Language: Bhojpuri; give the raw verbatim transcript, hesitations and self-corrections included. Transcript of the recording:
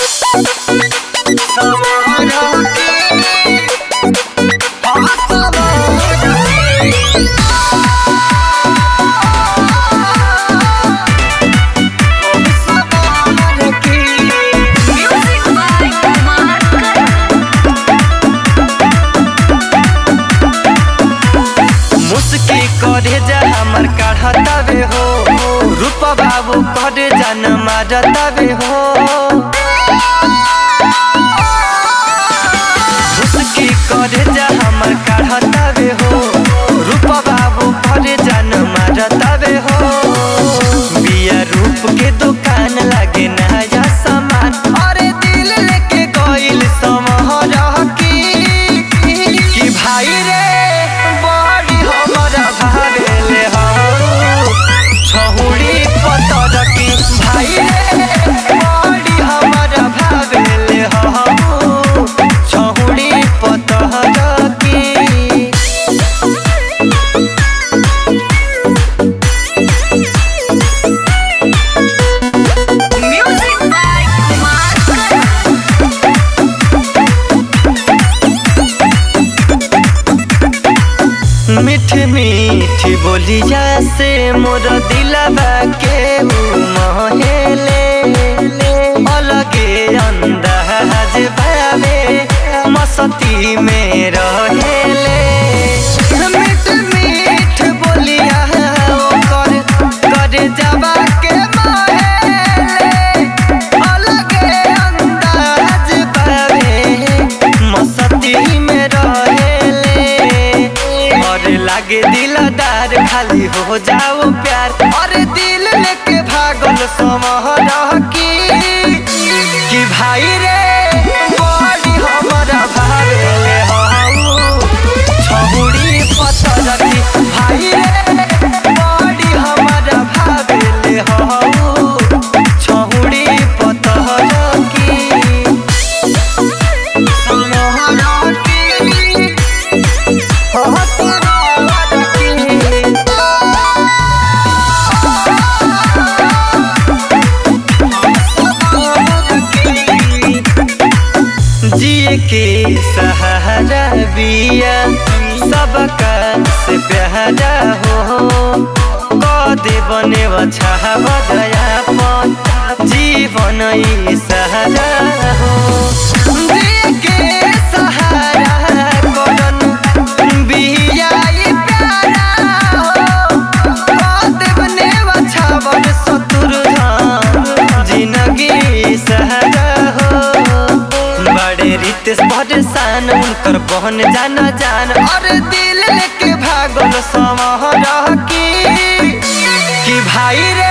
करे जा हमर काढ़तावे हो रूप बाबू करे जान मारतावे हो उसकी करे जा हमर काढ़तावे हो रूप बाबू करे जान मारतावे हो बिया रूप के दुकान लागे नया सामान अरे दिल लेके गइल समहर की कि भाई रे मीठी मीठी बोलिया से मोर दिलवा के मोहेले अलगे अंदाज बावे मस्ती में रहेले मीठ मीठ बोलिया कर कर जवा के मोहेले अलगे अंदाज बावे मस्ती में लागे दिलदार खाली हो जाओ प्यार और दिल लेके भागल समहर की कि भाई रे बड़ी हमरा भावेले हऊ छहुड़ी पत्थर की भाई रे बड़ी हमरा भावेले हऊ छहुड़ी पत्थर की समहर की जिए के सहारा बिया सबका से प्यारा हो कदे बने छाव दयापन जीवन ई सहारा हो जिए के सहारा करन बिया ई प्यारा हो कदे बने छाव सतुर जिंदगी सहारा हो बड़े रितेश परेशान उनकर बहन जाना जान और दिल लेके भागल समहर की कि भाई रे